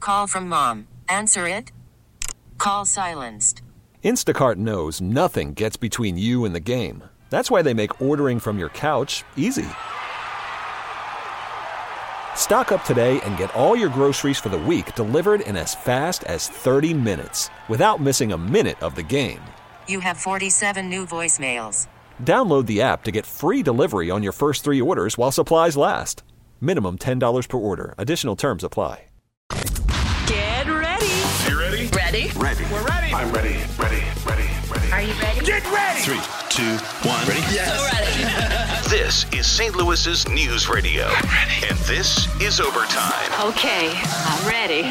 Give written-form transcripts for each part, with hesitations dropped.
call from mom. Answer it. Call silenced. Instacart knows nothing gets between you and the game. That's why they make ordering from your couch easy. Stock up today and get all your groceries for the week delivered in as fast as 30 minutes without missing a minute of the game. You have 47 new voicemails. Download the app to get free delivery on your first 3 orders while supplies last. Minimum $10 per order. Additional terms apply. Get ready. You ready? Ready? Ready. We're ready. I'm ready. Ready. Are you ready? Get ready! 3, 2, 1. Ready? Yes. We're ready. This is St. Louis's News Radio. I'm ready. And this is Overtime. Okay, I'm ready.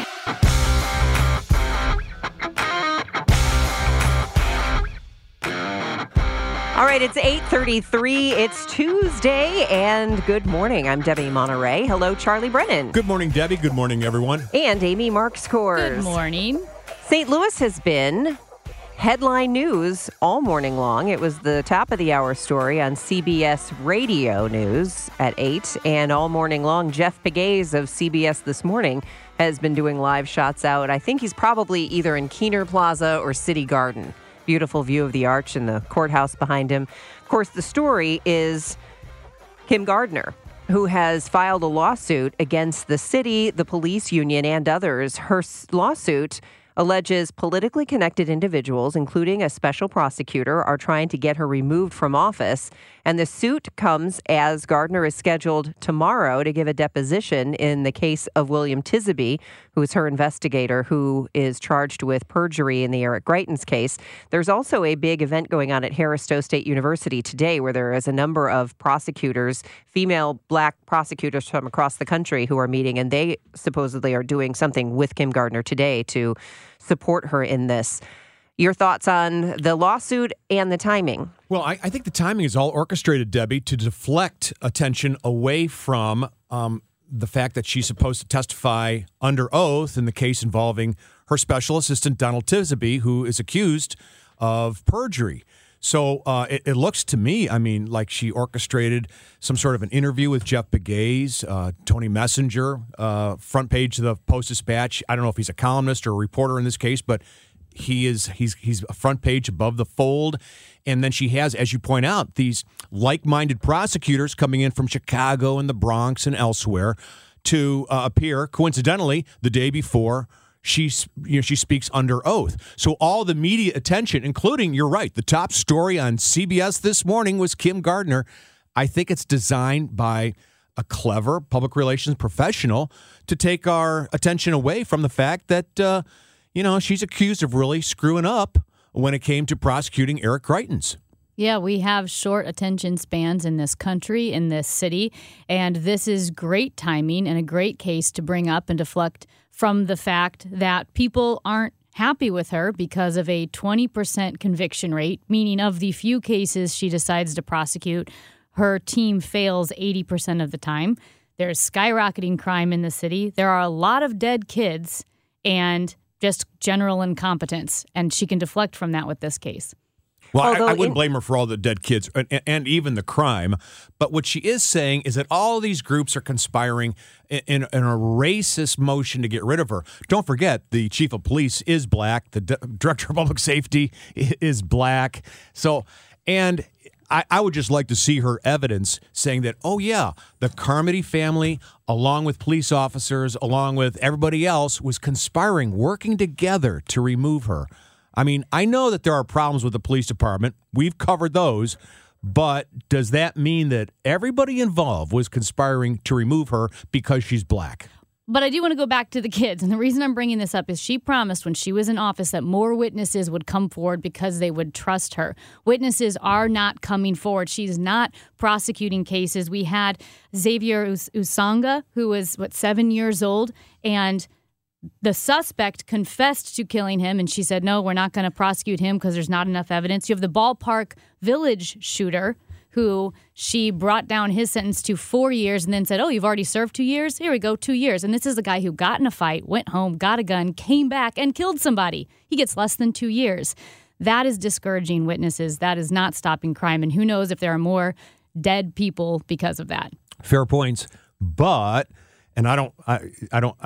All right, it's 8:33. It's Tuesday, and good morning. I'm Debbie Monterey. Hello, Charlie Brennan. Good morning, Debbie. Good morning, everyone. And Amy Marks-Kors. Good morning. St. Louis has been headline news all morning long. It was the top of the hour story on CBS Radio News at 8. And all morning long, Jeff Pegues of CBS This Morning has been doing live shots out. I think he's probably either in Keener Plaza or City Garden. Beautiful view of the arch and the courthouse behind him. Of course, the story is Kim Gardner, who has filed a lawsuit against the city, the police union, and others. Her lawsuit alleges politically connected individuals, including a special prosecutor, are trying to get her removed from office. And the suit comes as Gardner is scheduled tomorrow to give a deposition in the case of William Tisaby, who is her investigator, who is charged with perjury in the Eric Greitens case. There's also a big event going on at Harris Stowe State University today where there is a number of prosecutors, female black prosecutors from across the country who are meeting, and they supposedly are doing something with Kim Gardner today to support her in this. Your thoughts on the lawsuit and the timing? Well, I think the timing is all orchestrated, Debbie, to deflect attention away from the fact that she's supposed to testify under oath in the case involving her special assistant, Donald Tisaby, who is accused of perjury. So it looks to me, I mean, like she orchestrated some sort of an interview with Jeff Pegues, Tony Messenger, front page of the Post-Dispatch. I don't know if he's a columnist or a reporter in this case, but he's a front page above the fold. And then she has, as you point out, these like-minded prosecutors coming in from Chicago and the Bronx and elsewhere to appear, coincidentally, the day before she speaks under oath. So all the media attention, including, you're right, the top story on CBS This Morning was Kim Gardner. I think it's designed by a clever public relations professional to take our attention away from the fact that, she's accused of really screwing up when it came to prosecuting Eric Greitens. Yeah, we have short attention spans in this country, in this city, and this is great timing and a great case to bring up and deflect from the fact that people aren't happy with her because of a 20% conviction rate, meaning of the few cases she decides to prosecute, her team fails 80% of the time. There's skyrocketing crime in the city. There are a lot of dead kids and just general incompetence, and she can deflect from that with this case. Well, I wouldn't blame her for all the dead kids and even the crime. But what she is saying is that all these groups are conspiring in a racist motion to get rid of her. Don't forget, the chief of police is black. The director of public safety is black. So, and I would just like to see her evidence saying that, oh, yeah, the Carmody family, along with police officers, along with everybody else, was conspiring, working together to remove her. I mean, I know that there are problems with the police department. We've covered those. But does that mean that everybody involved was conspiring to remove her because she's black? But I do want to go back to the kids. And the reason I'm bringing this up is she promised when she was in office that more witnesses would come forward because they would trust her. Witnesses are not coming forward. She's not prosecuting cases. We had Xavier Usanga, who was, 7 years old, and the suspect confessed to killing him, and she said, no, we're not going to prosecute him because there's not enough evidence. You have the Ballpark Village shooter, who she brought down his sentence to 4 years and then said, oh, you've already served 2 years? Here we go, 2 years. And this is a guy who got in a fight, went home, got a gun, came back, and killed somebody. He gets less than 2 years. That is discouraging witnesses. That is not stopping crime. And who knows if there are more dead people because of that. Fair points. But, and I don't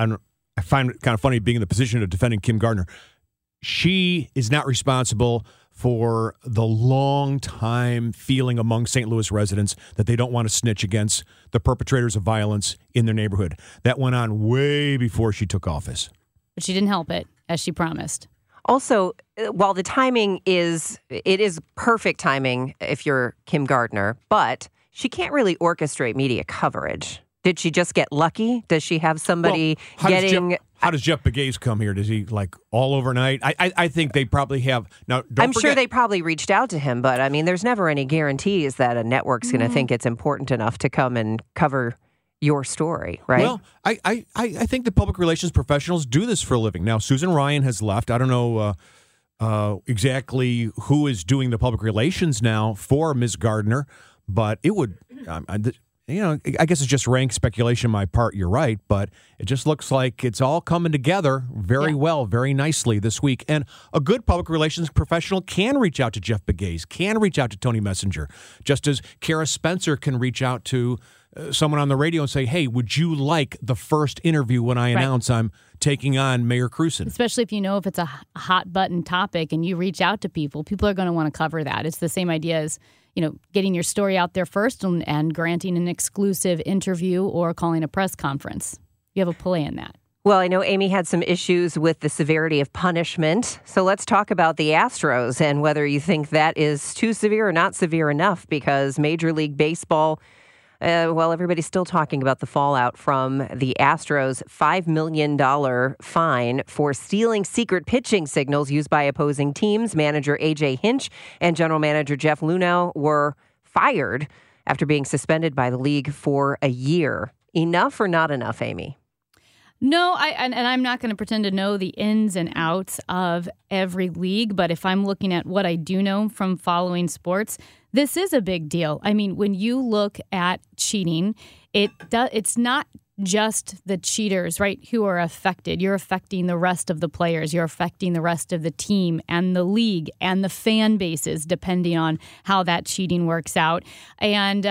I find it kind of funny being in the position of defending Kim Gardner. She is not responsible for the long-time feeling among St. Louis residents that they don't want to snitch against the perpetrators of violence in their neighborhood. That went on way before she took office. But she didn't help it, as she promised. Also, while the timing is perfect timing if you're Kim Gardner, but she can't really orchestrate media coverage. Did she just get lucky? Does she have somebody getting... How does Jeff Pegues come here? Does he all overnight? I think they probably have. Now, I'm sure they probably reached out to him, but I mean, there's never any guarantees that a network's going to think it's important enough to come and cover your story, right? Well, I think the public relations professionals do this for a living. Now, Susan Ryan has left. I don't know exactly who is doing the public relations now for Ms. Gardner, but it would... I guess it's just rank speculation on my part. You're right, but it just looks like it's all coming together very well, very nicely this week. And a good public relations professional can reach out to Jeff Pegues, can reach out to Tony Messenger, just as Kara Spencer can reach out to someone on the radio and say, hey, would you like the first interview when I announce I'm taking on Mayor Crewson? Especially if you know if it's a hot button topic and you reach out to people are going to want to cover that. It's the same idea as, getting your story out there first and granting an exclusive interview or calling a press conference. You have a play in that. Well, I know Amy had some issues with the severity of punishment. So let's talk about the Astros and whether you think that is too severe or not severe enough, because Major League Baseball, everybody's still talking about the fallout from the Astros' $5 million fine for stealing secret pitching signals used by opposing teams. Manager A.J. Hinch and general manager Jeff Luhnow were fired after being suspended by the league for a year. Enough or not enough, Amy? No, I'm not going to pretend to know the ins and outs of every league, but if I'm looking at what I do know from following sports, this is a big deal. I mean, when you look at cheating, it's not just the cheaters, right, who are affected. You're affecting the rest of the players. You're affecting the rest of the team and the league and the fan bases, depending on how that cheating works out. And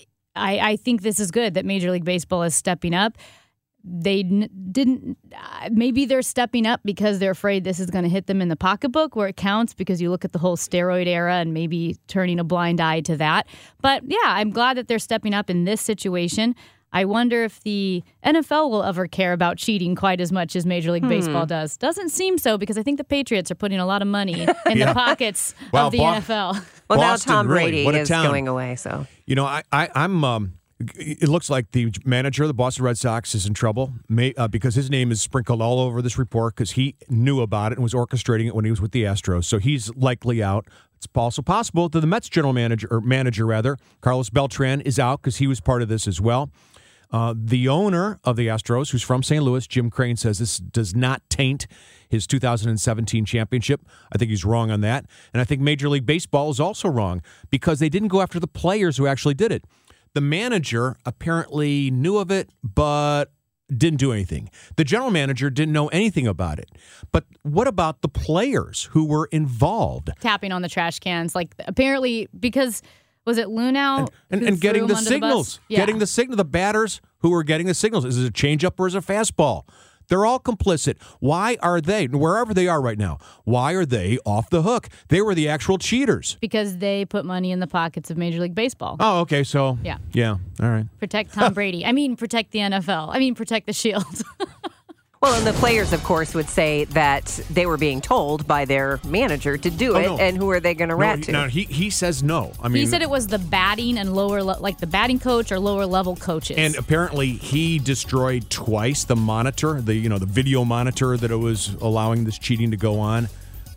I think this is good that Major League Baseball is stepping up. They didn't, maybe they're stepping up because they're afraid this is going to hit them in the pocketbook where it counts, because you look at the whole steroid era and maybe turning a blind eye to that. But yeah, I'm glad that they're stepping up in this situation. I wonder if the NFL will ever care about cheating quite as much as Major League Baseball does. Doesn't seem so, because I think the Patriots are putting a lot of money in the pockets of the NFL. Well, Boston, now Tom really, Brady is going away, so. I'm... It looks like the manager of the Boston Red Sox is in trouble because his name is sprinkled all over this report because he knew about it and was orchestrating it when he was with the Astros. So he's likely out. It's also possible that the Mets general manager, Carlos Beltran, is out because he was part of this as well. The owner of the Astros, who's from St. Louis, Jim Crane, says this does not taint his 2017 championship. I think he's wrong on that. And I think Major League Baseball is also wrong because they didn't go after the players who actually did it. The manager apparently knew of it, but didn't do anything. The general manager didn't know anything about it. But what about the players who were involved? Tapping on the trash cans, apparently because, was it Luhnow? And getting the signals. Getting the signal, the batters who were getting the signals. Is it a changeup or is it a fastball? They're all complicit. Why are they, wherever they are right now, why are they off the hook? They were the actual cheaters. Because they put money in the pockets of Major League Baseball. Oh, okay. So, yeah. All right. Protect Tom Brady. Protect the NFL. Protect the Shield. Well, and the players, of course, would say that they were being told by their manager to do it, and who are they going to rat to? No, he says no. He said it was the batting and the batting coach or lower level coaches. And apparently, he destroyed twice the monitor, the video monitor that it was allowing this cheating to go on.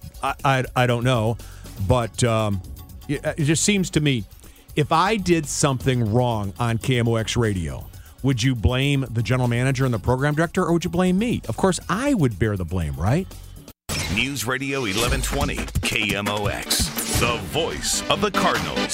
I don't know, but it just seems to me, if I did something wrong on KMOX radio, would you blame the general manager and the program director, or would you blame me? Of course, I would bear the blame, right? News Radio 1120, KMOX, the voice of the Cardinals.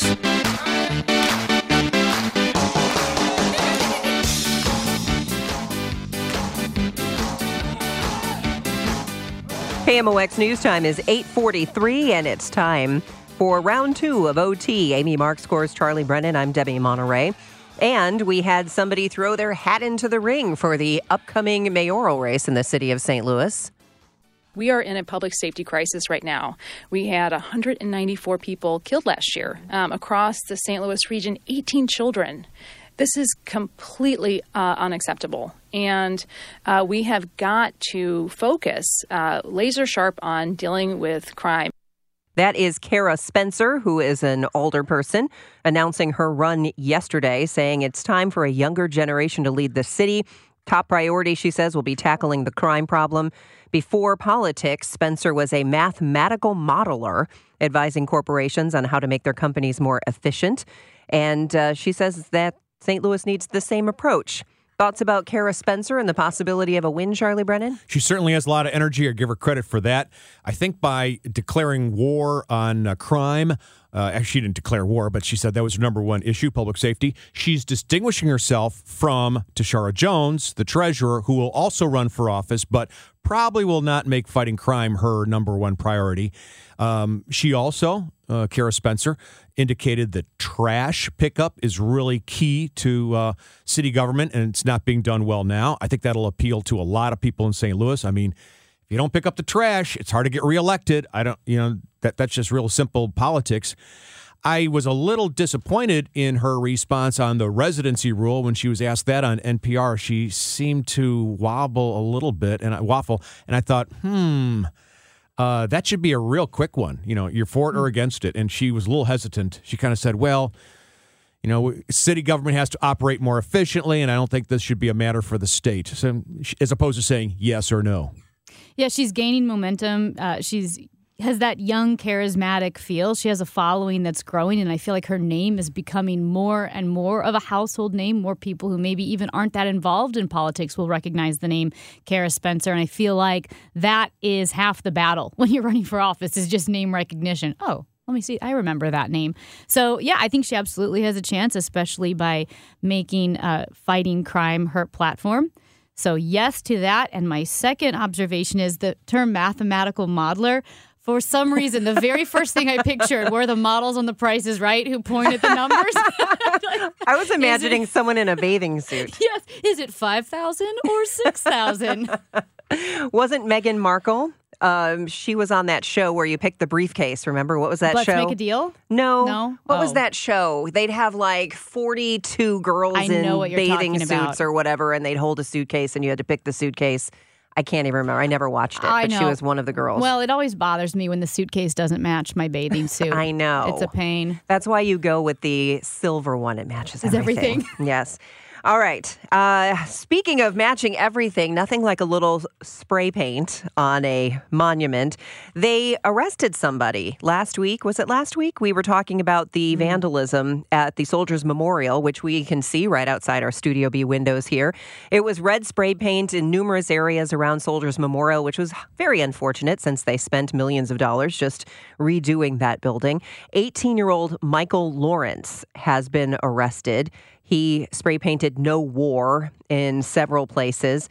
KMOX News Time is 8:43, and it's time for round 2 of OT. Amy Mark scores Charlie Brennan. I'm Debbie Monterey. And we had somebody throw their hat into the ring for the upcoming mayoral race in the city of St. Louis. We are in a public safety crisis right now. We had 194 people killed last year across the St. Louis region, 18 children. This is completely unacceptable. And we have got to focus laser sharp on dealing with crime. That is Kara Spencer, who is an older person, announcing her run yesterday, saying it's time for a younger generation to lead the city. Top priority, she says, will be tackling the crime problem. Before politics, Spencer was a mathematical modeler, advising corporations on how to make their companies more efficient. And she says that St. Louis needs the same approach. Thoughts about Kara Spencer and the possibility of a win, Charlie Brennan? She certainly has a lot of energy. I give her credit for that. I think by declaring war on crime, actually she didn't declare war, but she said that was her number one issue, public safety. She's distinguishing herself from Tashara Jones, the treasurer, who will also run for office, but probably will not make fighting crime her number one priority. She also, Kara Spencer, indicated that trash pickup is really key to city government, and it's not being done well now. I think that'll appeal to a lot of people in St. Louis. I mean, if you don't pick up the trash, it's hard to get reelected. That's just real simple politics. I was a little disappointed in her response on the residency rule when she was asked that on NPR. She seemed to wobble a little bit and I thought, that should be a real quick one. You're for it or against it. And she was a little hesitant. She kind of said, well, city government has to operate more efficiently, and I don't think this should be a matter for the state. So, as opposed to saying yes or no. Yeah, she's gaining momentum. She's has that young, charismatic feel. She has a following that's growing, and I feel like her name is becoming more and more of a household name. More people who maybe even aren't that involved in politics will recognize the name Kara Spencer, and I feel like that is half the battle when you're running for office is just name recognition. Oh, let me see. I remember that name. So, yeah, I think she absolutely has a chance, especially by making fighting crime her platform. So, yes to that. And my second observation is the term mathematical modeler. For some reason, the very first thing I pictured were the models on The Price is Right who point at the numbers. I was imagining someone in a bathing suit. Yes. Is it 5,000 or 6,000? Wasn't Meghan Markle? She was on that show where you pick the briefcase. Remember? What was that Let's show? Make a Deal? No. What was that show? They'd have like 42 girls in bathing suits or whatever, and they'd hold a suitcase, and you had to pick the suitcase. I can't even remember. I never watched it, but she was one of the girls. Well, it always bothers me when the suitcase doesn't match my bathing suit. I know. It's a pain. That's why you go with the silver one. It matches everything. Yes. All right. Speaking of matching everything, nothing like a little spray paint on a monument. They arrested somebody last week. Was it last week? We were talking about the vandalism at the Soldiers Memorial, which we can see right outside our Studio B windows here. It was red spray paint in numerous areas around Soldiers Memorial, which was very unfortunate since they spent millions of dollars just redoing that building. 18-year-old Michael Lawrence has been arrested. He spray painted "No War" in several places.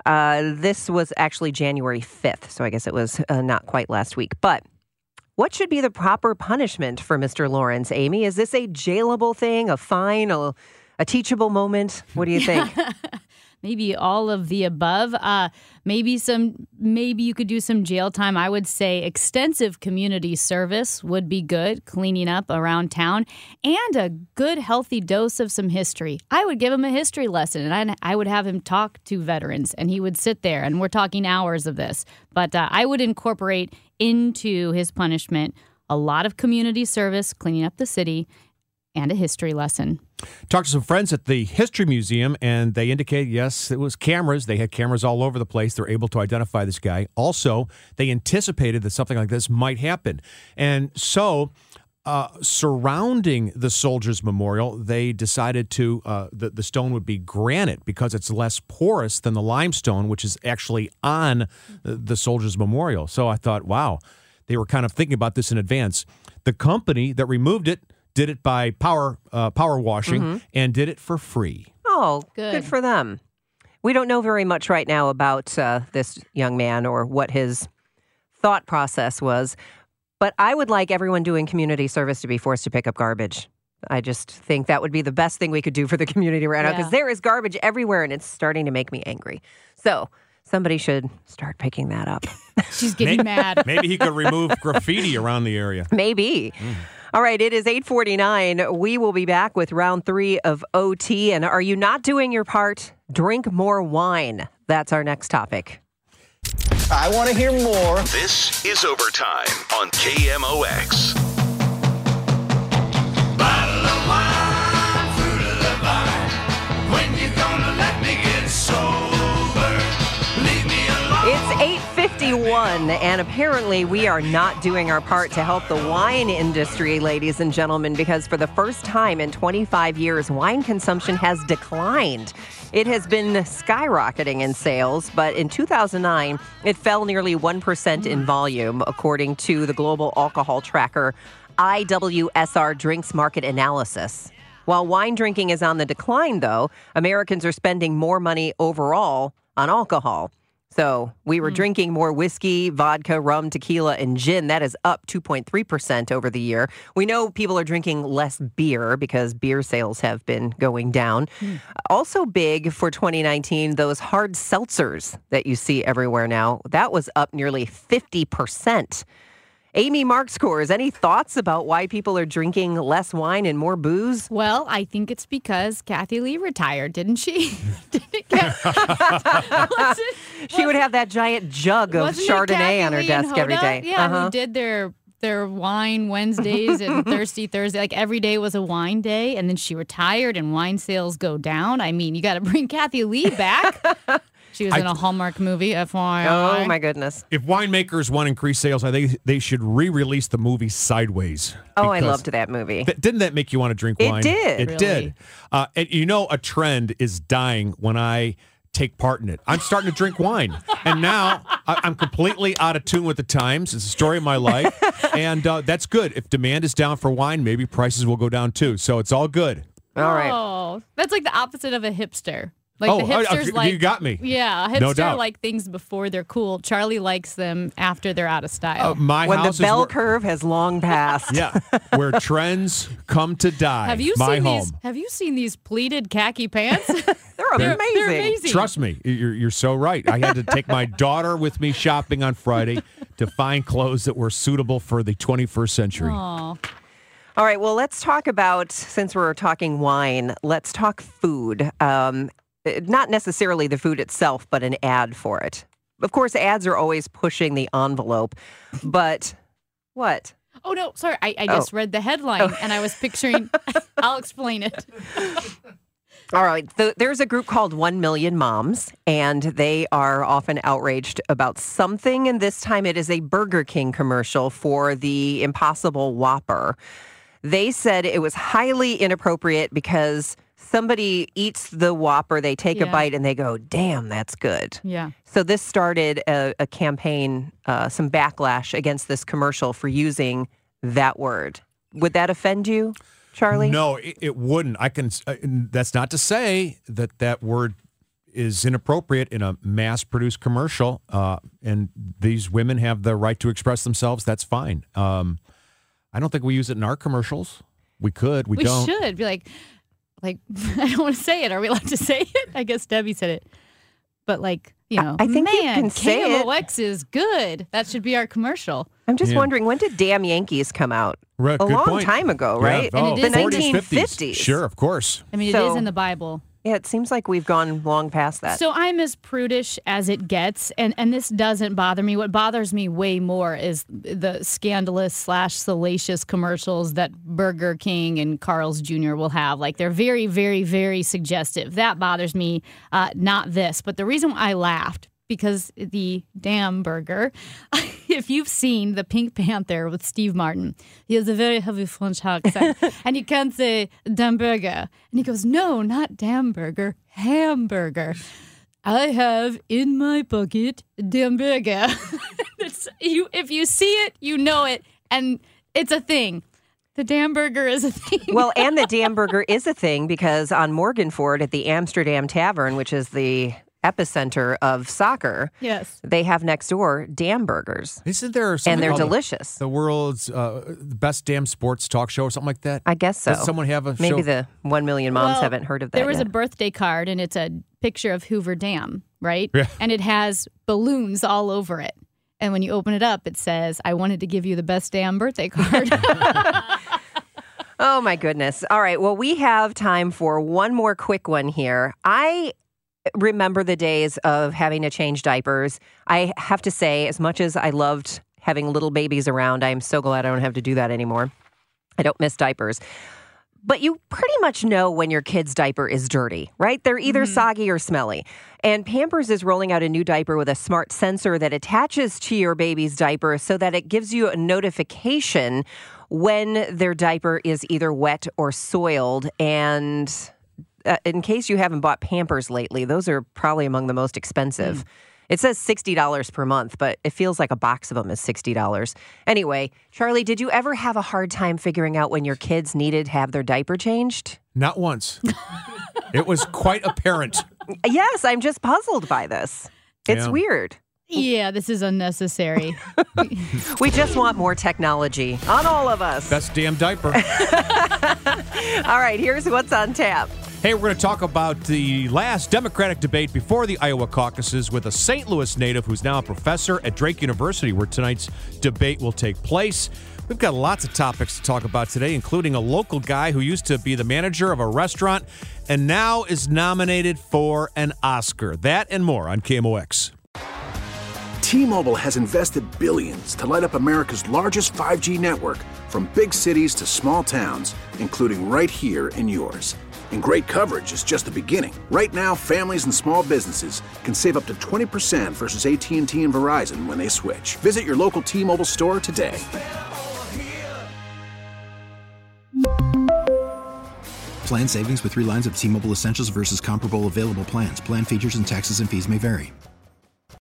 This was actually January 5th, so I guess it was not quite last week. But what should be the proper punishment for Mr. Lawrence, Amy? Is this a jailable thing, a fine, a teachable moment? What do you think? Maybe all of the above. Maybe you could do some jail time. I would say extensive community service would be good, cleaning up around town, and a good, healthy dose of some history. I would give him a history lesson, and I would have him talk to veterans, and he would sit there, and we're talking hours of this. But I would incorporate into his punishment a lot of community service, cleaning up the city, and a history lesson. Talked to some friends at the History Museum, and they indicated, yes, it was cameras. They had cameras all over the place. They're able to identify this guy. Also, they anticipated that something like this might happen. And so, surrounding the Soldiers Memorial, they decided to the stone would be granite because it's less porous than the limestone, which is actually on the Soldiers Memorial. So I thought, wow, they were kind of thinking about this in advance. The company that removed it did it by power washing and did it for free. Oh, good for them. We don't know very much right now about this young man or what his thought process was, but I would like everyone doing community service to be forced to pick up garbage. I just think that would be the best thing we could do for the community right now because there is garbage everywhere and it's starting to make me angry. So somebody should start picking that up. She's getting mad. Maybe he could remove graffiti around the area. Maybe. All right, it is 8:49. We will be back with round 3 of OT. And are you not doing your part? Drink more wine. That's our next topic. I want to hear more. This is Overtime on KMOX. Bottle of wine, fruit of the vine. When you gonna let me get sober? Leave me alone. It's 8:51, and apparently we are not doing our part to help the wine industry, ladies and gentlemen, because for the first time in 25 years, wine consumption has declined. It has been skyrocketing in sales, but in 2009, it fell nearly 1% in volume, according to the global alcohol tracker IWSR Drinks Market Analysis. While wine drinking is on the decline, though, Americans are spending more money overall on alcohol. So we were drinking more whiskey, vodka, rum, tequila, and gin. That is up 2.3% over the year. We know people are drinking less beer because beer sales have been going down. Also big for 2019, those hard seltzers that you see everywhere now. That was up nearly 50%. Amy Markscores, any thoughts about why people are drinking less wine and more booze? Well, I think it's because Kathy Lee retired, didn't she? She would have that giant jug of Chardonnay on her desk every day. Yeah, who did their wine Wednesdays and Thirsty Thursday. Like every day was a wine day, and then she retired and wine sales go down. I mean, you got to bring Kathy Lee back. She was in a Hallmark movie, FYI. Oh, my goodness. If winemakers want to increase sales, I think they should re-release the movie Sideways. Oh, I loved that movie. Didn't that make you want to drink wine? It did. It did. And you know, a trend is dying when I take part in it. I'm starting to drink wine. And now I'm completely out of tune with the times. It's the story of my life. And that's good. If demand is down for wine, maybe prices will go down too. So it's all good. All right. Oh, that's like the opposite of a hipster. Like the hipsters like... You got me. Yeah, a hipster No doubt. like things before they're cool. Charlie likes them after they're out of style. When the bell curve has long passed. Yeah, where trends come to die. Have you my seen home. Have you seen these pleated khaki pants? They're amazing. They're amazing. Trust me, you're so right. I had to take my daughter with me shopping on Friday to find clothes that were suitable for the 21st century. Aw. All right, well, let's talk about, since we're talking wine, let's talk food. Not necessarily the food itself, but an ad for it. Of course, ads are always pushing the envelope, but what? Oh, no, sorry. I just read the headline and I was picturing, I'll explain it. All right. There's a group called 1 Million Moms, and they are often outraged about something. And this time it is a Burger King commercial for the Impossible Whopper. They said it was highly inappropriate because somebody eats the Whopper, they take a bite, and they go, damn, that's good. Yeah. So this started a campaign, some backlash against this commercial for using that word. Would that offend you, Charlie? No, it wouldn't. I can. That's not to say that word is inappropriate in a mass-produced commercial, and these women have the right to express themselves. That's fine. I don't think we use it in our commercials. We could. We don't. We should be like, I don't want to say it. Are we allowed to say it? I guess Debbie said it. But I think you can say it. KMOX is good. That should be our commercial. I'm just wondering, when did Damn Yankees come out? Right, a long point. time ago, right? Yeah. And it is the 1950s. Sure, of course. I mean, it is in the Bible. Yeah, it seems like we've gone long past that. So I'm as prudish as it gets, and this doesn't bother me. What bothers me way more is the scandalous / salacious commercials that Burger King and Carl's Jr. will have. Like, they're very, very, very suggestive. That bothers me, not this. But the reason why I laughed, because the damn burger, if you've seen the Pink Panther with Steve Martin, he has a very heavy French accent, and you can't say damn burger. And he goes, no, not damn burger, hamburger. I have in my pocket damn burger. If you see it, you know it, and it's a thing. The damn burger is a thing. Well, and the damn burger is a thing because on Morganford at the Amsterdam Tavern, which is the epicenter of soccer. Yes. They have next door Dam Burgers. Isn't there something And they're called delicious. The world's best damn sports talk show or something like that? I guess so. Does someone have a Maybe show? the 1 million moms Well, haven't heard of that There was yet. a birthday card, and it's a picture of Hoover Dam, right? Yeah. And it has balloons all over it. And when you open it up, it says, I wanted to give you the best damn birthday card. Oh, my goodness. All right. Well, we have time for one more quick one here. I remember the days of having to change diapers. I have to say, as much as I loved having little babies around, I am so glad I don't have to do that anymore. I don't miss diapers. But you pretty much know when your kid's diaper is dirty, right? They're either soggy or smelly. And Pampers is rolling out a new diaper with a smart sensor that attaches to your baby's diaper so that it gives you a notification when their diaper is either wet or soiled. And in case you haven't bought Pampers lately, those are probably among the most expensive. It says $60 per month, but it feels like a box of them is $60. Anyway, Charlie, did you ever have a hard time figuring out when your kids needed to have their diaper changed? Not once. It was quite apparent. Yes, I'm just puzzled by this. It's Yeah. weird. Yeah, this is unnecessary. We just want more technology on all of us. Best damn diaper. All right, here's what's on tap. Hey, we're going to talk about the last Democratic debate before the Iowa caucuses with a St. Louis native who's now a professor at Drake University, where tonight's debate will take place. We've got lots of topics to talk about today, including a local guy who used to be the manager of a restaurant and now is nominated for an Oscar. That and more on KMOX. T-Mobile has invested billions to light up America's largest 5G network, from big cities to small towns, including right here in yours. And great coverage is just the beginning. Right now, families and small businesses can save up to 20% versus AT&T and Verizon when they switch. Visit your local T-Mobile store today. Plan savings with 3 lines of T-Mobile Essentials versus comparable available plans. Plan features and taxes and fees may vary.